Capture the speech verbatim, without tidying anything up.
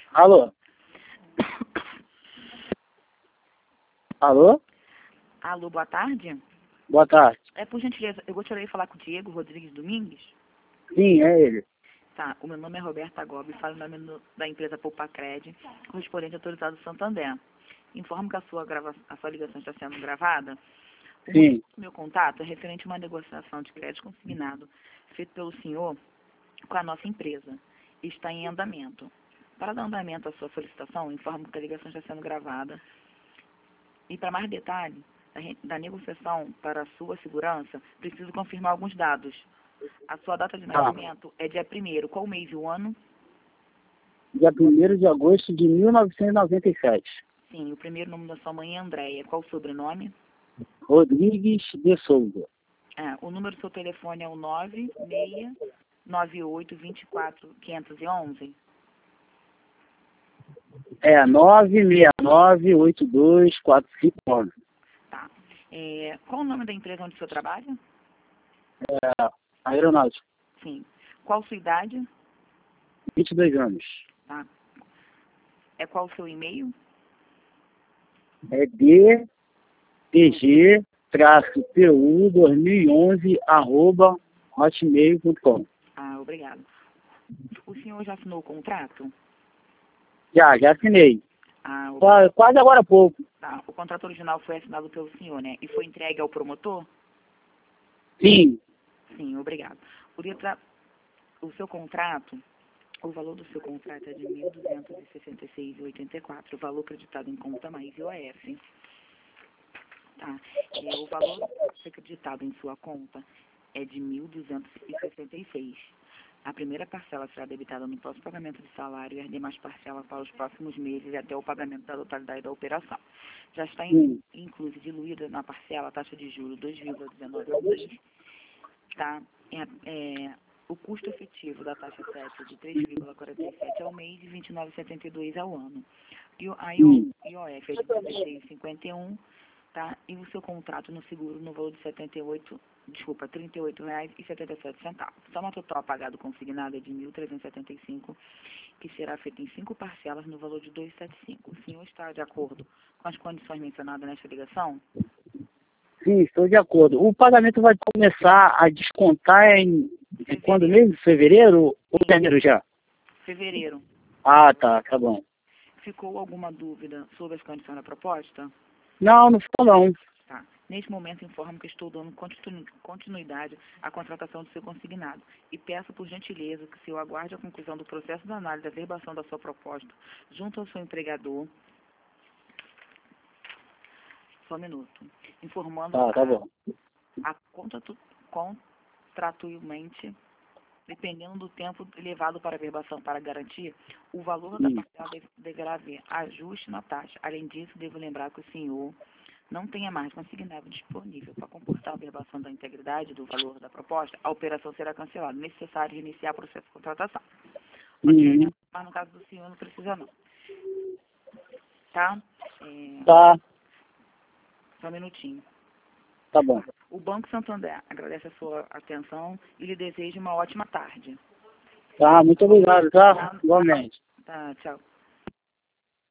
Alô? Alô? Alô, boa tarde. Boa tarde. É, por gentileza, eu gostaria de falar com o Diego Rodrigues Domingues. Sim, é ele. Tá, o meu nome é Roberta Gobi, falo em nome do- da empresa Poupacred, correspondente autorizado do Santander. Informo que a sua, grava, a sua ligação está sendo gravada. O Sim. motivo do meu contato é referente a uma negociação de crédito consignado feito pelo senhor com a nossa empresa. Está em andamento. Para dar andamento à sua solicitação, informo que a ligação está sendo gravada. E para mais detalhes da, re- da negociação para a sua segurança, preciso confirmar alguns dados. A sua data de Tá. nascimento é dia primeiro. Qual mês e o ano? Dia primeiro de agosto de mil novecentos e noventa e sete. Sim, o primeiro nome da sua mãe é Andréia. Qual o sobrenome? Rodrigues de Souza. Ah, o número do seu telefone é o nove seis nove oito dois quatro cinco um um. É nove seis nove oito dois quatro cinco nove. Tá. É, qual o nome da empresa onde o senhor trabalha? É, aeronáutica. Sim. Qual sua idade? vinte e dois anos. Tá. É qual o seu e-mail? É D T G traço P U dois mil e onze arroba hotmail ponto com. Ah, obrigado. O senhor já assinou o contrato? Já, já assinei. Ah, obrigado. Qua- Quase agora há pouco. Tá. O contrato original foi assinado pelo senhor, né? E foi entregue ao promotor? Sim. Sim, obrigado. O, letra- o seu contrato, o valor do seu contrato é de mil duzentos e sessenta e seis vírgula oitenta e quatro, o valor acreditado em conta mais I O F. Tá. É, o valor acreditado em sua conta é de mil duzentos e sessenta e seis. A primeira parcela será debitada no próximo pagamento de salário e as demais parcelas para os próximos meses até o pagamento da totalidade da operação. Já está in- Sim. inclusa e diluída na parcela a taxa de juros dois vírgula dezenove ao mês. Tá? É, é, o custo efetivo da taxa sete é de três vírgula quarenta e sete ao mês e vinte e nove vírgula setenta e dois ao ano. E o, a I O Sim. I O F é de dezesseis vírgula cinquenta e um, tá? E o seu contrato no seguro no valor de setenta e oito, desculpa, trinta e oito reais e setenta e sete centavos. Soma total pagado consignado é de mil trezentos e setenta e cinco, que será feito em cinco parcelas no valor de duzentos e setenta e cinco. O senhor está de acordo com as condições mencionadas nesta ligação? Sim, estou de acordo. O pagamento vai começar a descontar em, em quando mesmo? Fevereiro ou janeiro já? Fevereiro. Ah, tá, tá bom. Ficou alguma dúvida sobre as condições da proposta? Não, não ficou não. Tá. Neste momento, informo que estou dando continu- continuidade à contratação do seu consignado e peço, por gentileza, que o senhor aguarde a conclusão do processo de análise da verbação da sua proposta junto ao seu empregador. Só um minuto. Informando Tá, tá bom. a, a contratu- contratualmente, dependendo do tempo levado para a verbação para garantir, o valor da Sim. parcela deve- deverá haver ajuste na taxa. Além disso, devo lembrar que o senhor não tenha mais consignado disponível para comportar a verbação da integridade do valor da proposta, a operação será cancelada. Necessário iniciar o processo de contratação. Ok? Uhum. Mas no caso do senhor não precisa não. Tá? É, Tá, só um minutinho. tá bom. O Banco Santander agradece a sua atenção e lhe deseja uma ótima tarde. Tá, muito obrigado, tá? Igualmente. Tá, tchau.